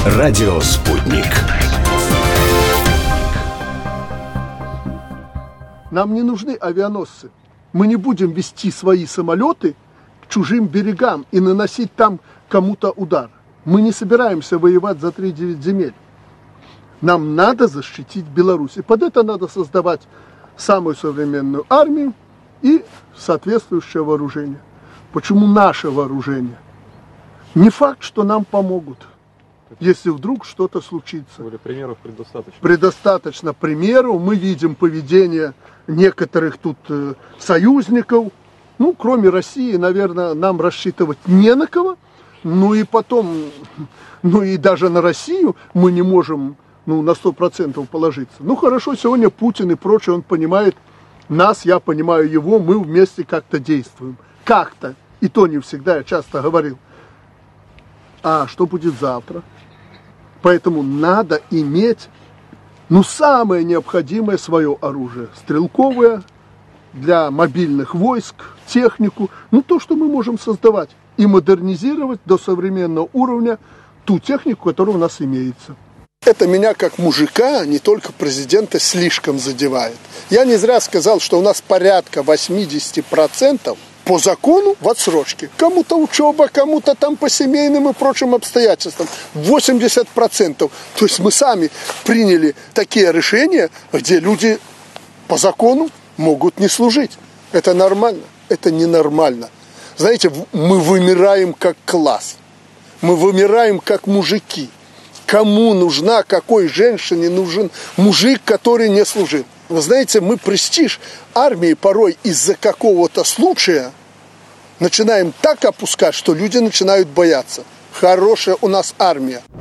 Радио «Спутник». Нам не нужны авианосцы. Мы не будем вести свои самолеты к чужим берегам и наносить там кому-то удар. Мы не собираемся воевать за 3-9 земель. Нам надо защитить Беларусь. И под это надо создавать самую современную армию и соответствующее вооружение. Почему наше вооружение? Не факт, что нам помогут, если вдруг что-то случится. Примеров предостаточно. Предостаточно примеров. Мы видим поведение некоторых тут союзников. Ну, кроме России, наверное, нам рассчитывать не на кого. Ну и потом, и даже на Россию мы не можем на 100% положиться. Ну хорошо, сегодня Путин и прочее, он понимает нас, я понимаю его, мы вместе как-то действуем. Как-то. И то не всегда, я часто говорил. А что будет завтра? Поэтому надо иметь, самое необходимое свое оружие. Стрелковое, для мобильных войск, технику. То, что мы можем создавать. И модернизировать до современного уровня ту технику, которая у нас имеется. Это меня как мужика, не только президента, слишком задевает. Я не зря сказал, что у нас порядка 80% по закону в отсрочке. Кому-то учеба, кому-то там по семейным и прочим обстоятельствам. 80%. То есть мы сами приняли такие решения, где люди по закону могут не служить. Это нормально? Это ненормально. Знаете, мы вымираем как класс. Мы вымираем как мужики. Кому нужна, какой женщине нужен мужик, который не служил? Вы знаете, мы престиж армии порой из-за какого-то случая начинаем так опускать, что люди начинают бояться. Хорошая у нас армия.